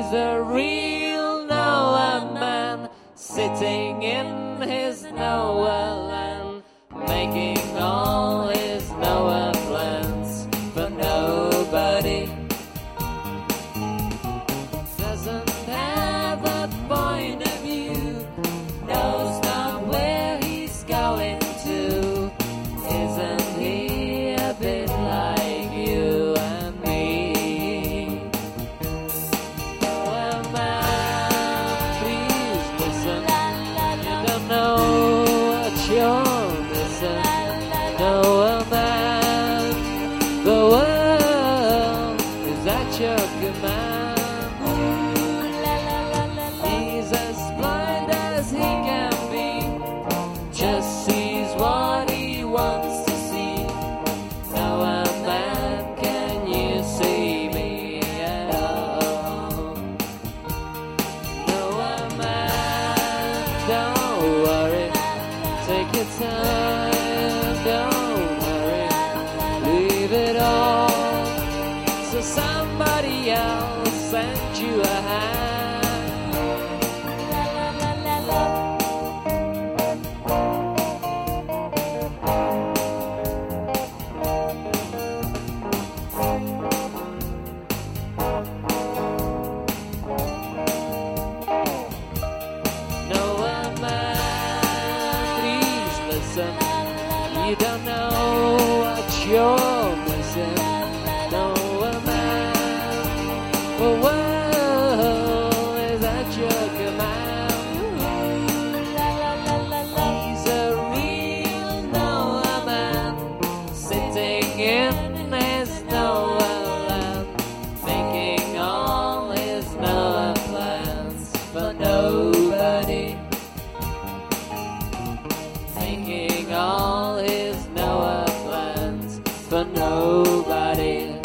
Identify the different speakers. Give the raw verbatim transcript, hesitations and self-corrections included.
Speaker 1: He's a real Noah man, sitting in his Noah land, making all his Noah plans for nobody. Doesn't have a point of view, knows not where he's going to. Isn't he a bit like you and me? Noah man, please listen. You don't know what you're missing. Noah man, the world is at your command. He's as blind as he can be, just sees what he wants to see. Noah man, can you see me at all? Noah man, don't worry, take your time, don't hurry, leave it all so somebody else send you a hand. Noah man, please listen. You don't know what you're missing. Noah man, the world is at your command. He's a real Noah man, sitting in his Noah land, making all his Noah plans for nobody. Making all his Noah plans for nobody.